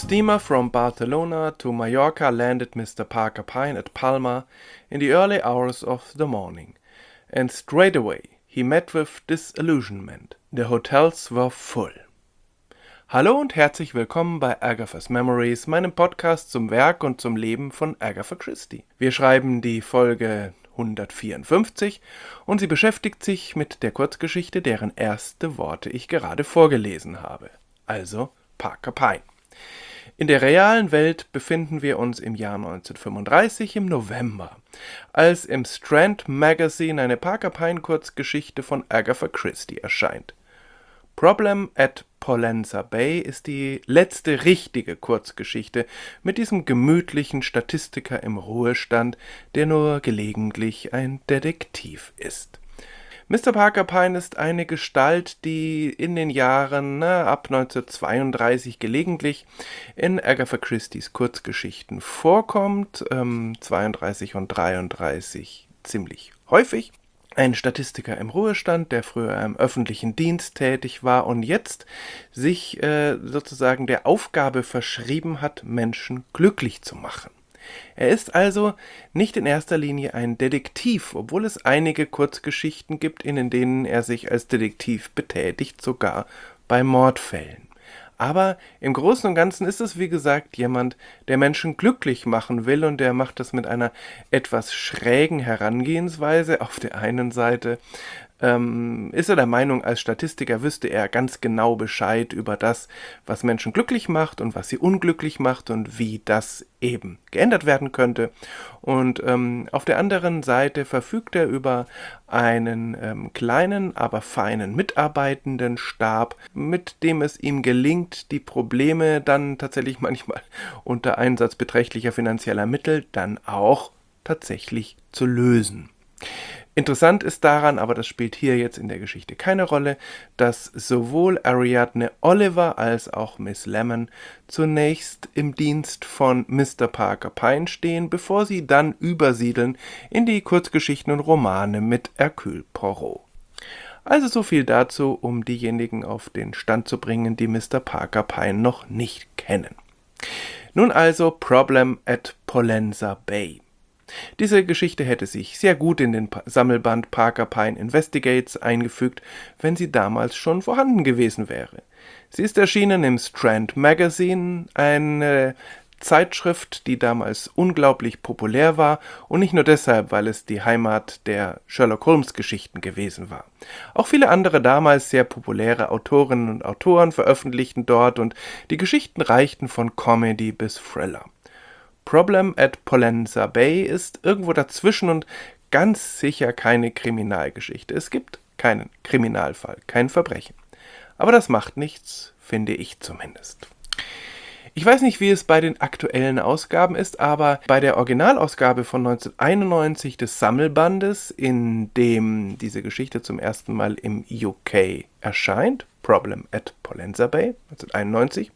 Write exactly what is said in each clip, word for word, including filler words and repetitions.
steamer from Barcelona to Mallorca landed Mister Parker Pyne at Palma in the early hours of the morning, and straightway he met with disillusionment. The hotels were full. Hallo und herzlich willkommen bei Agatha's Memories, meinem Podcast zum Werk und zum Leben von Agatha Christie. Wir schreiben die Folge hundertvierundfünfzig und sie beschäftigt sich mit der Kurzgeschichte, deren erste Worte ich gerade vorgelesen habe, also Parker Pyne. In der realen Welt befinden wir uns im Jahr neunzehnhundertfünfunddreißig im November, als im Strand Magazine eine Parker Pyne Kurzgeschichte von Agatha Christie erscheint. Problem at Pollensa Bay ist die letzte richtige Kurzgeschichte mit diesem gemütlichen Statistiker im Ruhestand, der nur gelegentlich ein Detektiv ist. Mister Parker Pyne ist eine Gestalt, die in den Jahren na, ab neunzehnhundertzweiunddreißig gelegentlich in Agatha Christies Kurzgeschichten vorkommt, ähm, zweiunddreißig und dreiunddreißig ziemlich häufig. Ein Statistiker im Ruhestand, der früher im öffentlichen Dienst tätig war und jetzt sich äh, sozusagen der Aufgabe verschrieben hat, Menschen glücklich zu machen. Er ist also nicht in erster Linie ein Detektiv, obwohl es einige Kurzgeschichten gibt, in denen er sich als Detektiv betätigt, sogar bei Mordfällen. Aber im Großen und Ganzen ist es, wie gesagt, jemand, der Menschen glücklich machen will, und der macht das mit einer etwas schrägen Herangehensweise. Auf der einen Seite ähm, ist er der Meinung, als Statistiker wüsste er ganz genau Bescheid über das, was Menschen glücklich macht und was sie unglücklich macht und wie das eben geändert werden könnte. Und ähm, auf der anderen Seite verfügt er über einen ähm, kleinen, aber feinen mitarbeitenden Stab, mit dem es ihm gelingt, die Probleme dann tatsächlich manchmal unter Einsatz beträchtlicher finanzieller Mittel dann auch tatsächlich zu lösen. Interessant ist daran, aber das spielt hier jetzt in der Geschichte keine Rolle, dass sowohl Ariadne Oliver als auch Miss Lemon zunächst im Dienst von Mister Parker Pyne stehen, bevor sie dann übersiedeln in die Kurzgeschichten und Romane mit Hercule Poirot. Also so viel dazu, um diejenigen auf den Stand zu bringen, die Mister Parker Pyne noch nicht kennen. Nun also Problem at Pollensa Bay. Diese Geschichte hätte sich sehr gut in den Sammelband Parker Pyne Investigates eingefügt, wenn sie damals schon vorhanden gewesen wäre. Sie ist erschienen im Strand Magazine, eine Zeitschrift, die damals unglaublich populär war, und nicht nur deshalb, weil es die Heimat der Sherlock Holmes Geschichten gewesen war. Auch viele andere damals sehr populäre Autorinnen und Autoren veröffentlichten dort, und die Geschichten reichten von Comedy bis Thriller. Problem at Pollensa Bay ist irgendwo dazwischen und ganz sicher keine Kriminalgeschichte. Es gibt keinen Kriminalfall, kein Verbrechen. Aber das macht nichts, finde ich zumindest. Ich weiß nicht, wie es bei den aktuellen Ausgaben ist, aber bei der Originalausgabe von neunzehnhunderteinundneunzig des Sammelbandes, in dem diese Geschichte zum ersten Mal im U K erscheint, Problem at Pollensa Bay, neunzehnhunderteinundneunzig,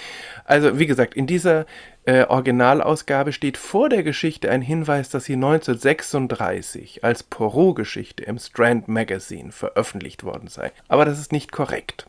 also wie gesagt, in dieser äh, Originalausgabe steht vor der Geschichte ein Hinweis, dass sie neunzehnhundertsechsunddreißig als Poirot-Geschichte im Strand Magazine veröffentlicht worden sei. Aber das ist nicht korrekt.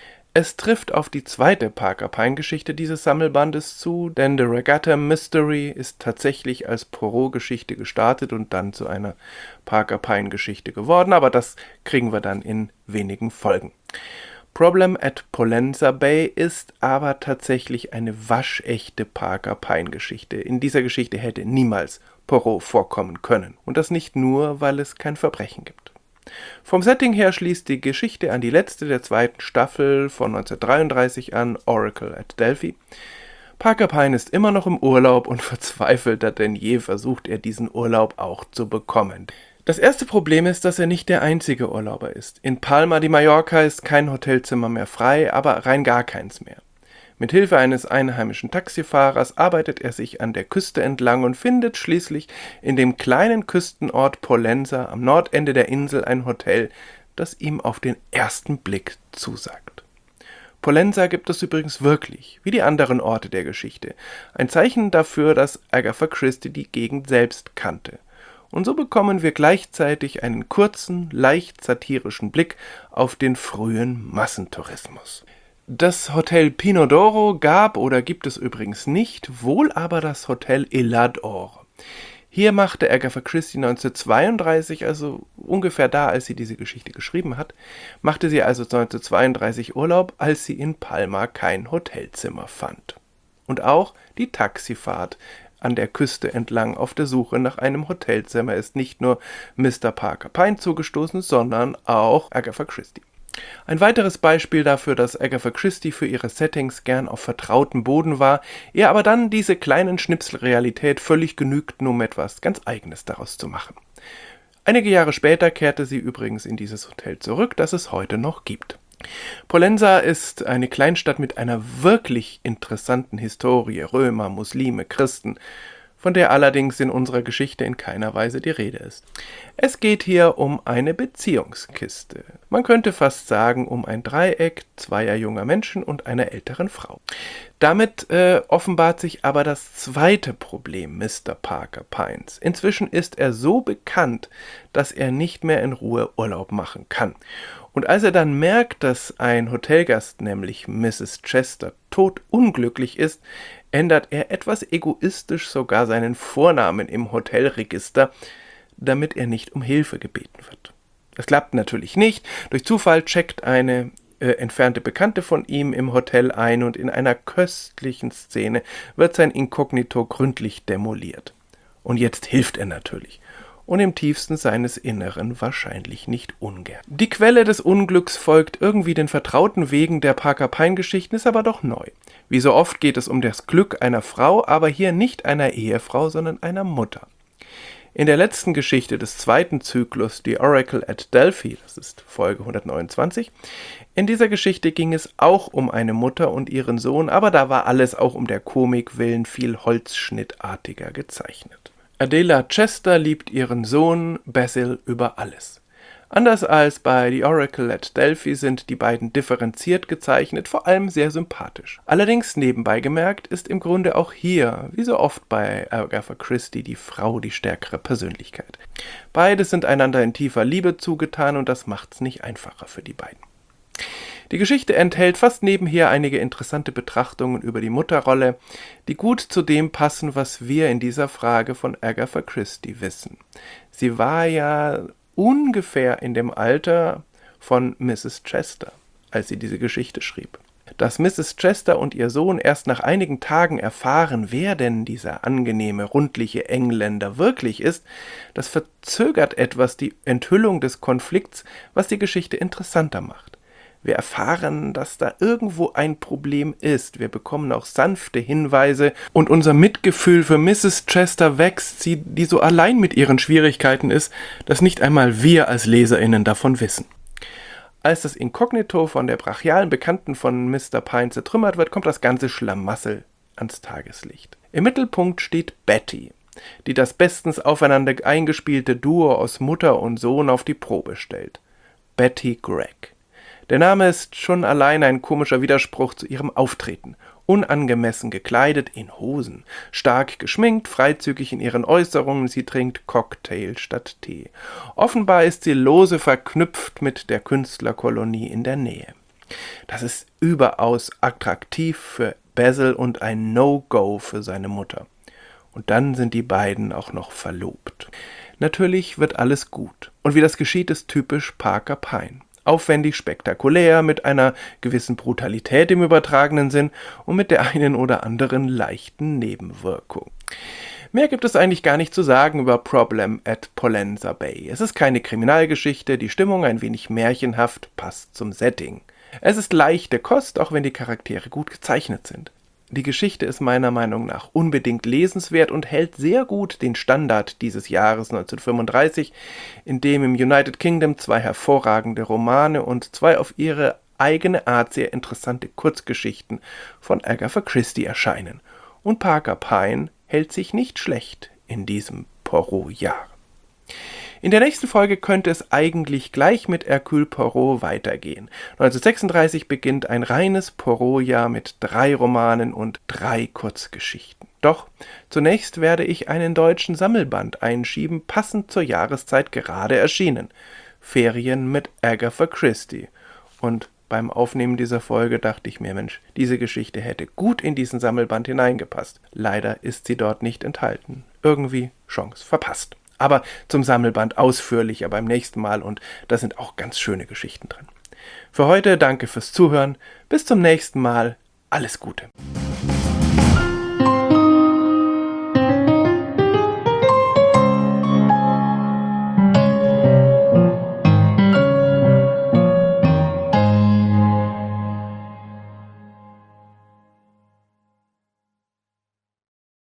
Es trifft auf die zweite Parker Pyne-Geschichte dieses Sammelbandes zu, denn The Regatta Mystery ist tatsächlich als Poirot-Geschichte gestartet und dann zu einer Parker Pyne-Geschichte geworden, aber das kriegen wir dann in wenigen Folgen. Problem at Pollensa Bay ist aber tatsächlich eine waschechte Parker Pyne Geschichte. In dieser Geschichte hätte niemals Poirot vorkommen können. Und das nicht nur, weil es kein Verbrechen gibt. Vom Setting her schließt die Geschichte an die letzte der zweiten Staffel von neunzehnhundertdreiunddreißig an, Oracle at Delphi. Parker Pyne ist immer noch im Urlaub und verzweifelter denn je versucht er, diesen Urlaub auch zu bekommen. Das erste Problem ist, dass er nicht der einzige Urlauber ist. In Palma de Mallorca ist kein Hotelzimmer mehr frei, aber rein gar keins mehr. Mit Hilfe eines einheimischen Taxifahrers arbeitet er sich an der Küste entlang und findet schließlich in dem kleinen Küstenort Pollensa am Nordende der Insel ein Hotel, das ihm auf den ersten Blick zusagt. Pollensa gibt es übrigens wirklich, wie die anderen Orte der Geschichte. Ein Zeichen dafür, dass Agatha Christie die Gegend selbst kannte. Und so bekommen wir gleichzeitig einen kurzen, leicht satirischen Blick auf den frühen Massentourismus. Das Hotel Pinot d'Oro gab oder gibt es übrigens nicht, wohl aber das Hotel Élat d'Or. Hier machte Agatha Christie neunzehnhundertzweiunddreißig, also ungefähr da, als sie diese Geschichte geschrieben hat, machte sie also neunzehnhundertzweiunddreißig Urlaub, als sie in Palma kein Hotelzimmer fand. Und auch die Taxifahrt an der Küste entlang auf der Suche nach einem Hotelzimmer ist nicht nur Mister Parker Pyne zugestoßen, sondern auch Agatha Christie. Ein weiteres Beispiel dafür, dass Agatha Christie für ihre Settings gern auf vertrautem Boden war, ihr aber dann diese kleinen Schnipsel Realität völlig genügten, um etwas ganz Eigenes daraus zu machen. Einige Jahre später kehrte sie übrigens in dieses Hotel zurück, das es heute noch gibt. Pollensa ist eine Kleinstadt mit einer wirklich interessanten Historie, Römer, Muslime, Christen, von der allerdings in unserer Geschichte in keiner Weise die Rede ist. Es geht hier um eine Beziehungskiste. Man könnte fast sagen, um ein Dreieck zweier junger Menschen und einer älteren Frau. Damit äh, offenbart sich aber das zweite Problem Mister Parker Pynes. Inzwischen ist er so bekannt, dass er nicht mehr in Ruhe Urlaub machen kann. Und als er dann merkt, dass ein Hotelgast, nämlich Misses Chester, todunglücklich ist, ändert er etwas egoistisch sogar seinen Vornamen im Hotelregister, damit er nicht um Hilfe gebeten wird. Das klappt natürlich nicht. Durch Zufall checkt eine äh, entfernte Bekannte von ihm im Hotel ein und in einer köstlichen Szene wird sein Inkognito gründlich demoliert. Und jetzt hilft er natürlich. Und im tiefsten seines Inneren wahrscheinlich nicht ungern. Die Quelle des Unglücks folgt irgendwie den vertrauten Wegen der Parker-Pyne-Geschichten, ist aber doch neu. Wie so oft geht es um das Glück einer Frau, aber hier nicht einer Ehefrau, sondern einer Mutter. In der letzten Geschichte des zweiten Zyklus, The Oracle at Delphi, das ist Folge hundertneunundzwanzig, in dieser Geschichte ging es auch um eine Mutter und ihren Sohn, aber da war alles auch um der Komik willen viel holzschnittartiger gezeichnet. Adela Chester liebt ihren Sohn Basil über alles. Anders als bei The Oracle at Delphi sind die beiden differenziert gezeichnet, vor allem sehr sympathisch. Allerdings nebenbei gemerkt ist im Grunde auch hier, wie so oft bei Agatha Christie, die Frau die stärkere Persönlichkeit. Beide sind einander in tiefer Liebe zugetan und das macht's nicht einfacher für die beiden. Die Geschichte enthält fast nebenher einige interessante Betrachtungen über die Mutterrolle, die gut zu dem passen, was wir in dieser Frage von Agatha Christie wissen. Sie war ja ungefähr in dem Alter von Misses Chester, als sie diese Geschichte schrieb. Dass Misses Chester und ihr Sohn erst nach einigen Tagen erfahren, wer denn dieser angenehme, rundliche Engländer wirklich ist, das verzögert etwas die Enthüllung des Konflikts, was die Geschichte interessanter macht. Wir erfahren, dass da irgendwo ein Problem ist. Wir bekommen auch sanfte Hinweise und unser Mitgefühl für Misses Chester wächst, sie, die so allein mit ihren Schwierigkeiten ist, dass nicht einmal wir als LeserInnen davon wissen. Als das Inkognito von der brachialen Bekannten von Mister Pyne zertrümmert wird, kommt das ganze Schlamassel ans Tageslicht. Im Mittelpunkt steht Betty, die das bestens aufeinander eingespielte Duo aus Mutter und Sohn auf die Probe stellt. Betty Gregg. Der Name ist schon allein ein komischer Widerspruch zu ihrem Auftreten. Unangemessen gekleidet in Hosen, stark geschminkt, freizügig in ihren Äußerungen, sie trinkt Cocktail statt Tee. Offenbar ist sie lose verknüpft mit der Künstlerkolonie in der Nähe. Das ist überaus attraktiv für Basil und ein No-Go für seine Mutter. Und dann sind die beiden auch noch verlobt. Natürlich wird alles gut. Und wie das geschieht, ist typisch Parker Pyne. Aufwendig, spektakulär, mit einer gewissen Brutalität im übertragenen Sinn und mit der einen oder anderen leichten Nebenwirkung. Mehr gibt es eigentlich gar nicht zu sagen über Problem at Pollensa Bay. Es ist keine Kriminalgeschichte, die Stimmung ein wenig märchenhaft, passt zum Setting. Es ist leichte Kost, auch wenn die Charaktere gut gezeichnet sind. Die Geschichte ist meiner Meinung nach unbedingt lesenswert und hält sehr gut den Standard dieses Jahres neunzehnhundertfünfunddreißig, in dem im United Kingdom zwei hervorragende Romane und zwei auf ihre eigene Art sehr interessante Kurzgeschichten von Agatha Christie erscheinen. Und Parker Pyne hält sich nicht schlecht in diesem Poirot-Jahr. In der nächsten Folge könnte es eigentlich gleich mit Hercule Poirot weitergehen. neunzehnhundertsechsunddreißig beginnt ein reines Poirot-Jahr mit drei Romanen und drei Kurzgeschichten. Doch zunächst werde ich einen deutschen Sammelband einschieben, passend zur Jahreszeit gerade erschienen. Ferien mit Agatha Christie. Und Beim Aufnehmen dieser Folge dachte ich mir, Mensch, diese Geschichte hätte gut in diesen Sammelband hineingepasst. Leider ist sie dort nicht enthalten. Irgendwie Chance verpasst. Aber zum Sammelband ausführlicher beim nächsten Mal und da sind auch ganz schöne Geschichten drin. Für heute danke fürs Zuhören. Bis zum nächsten Mal. Alles Gute.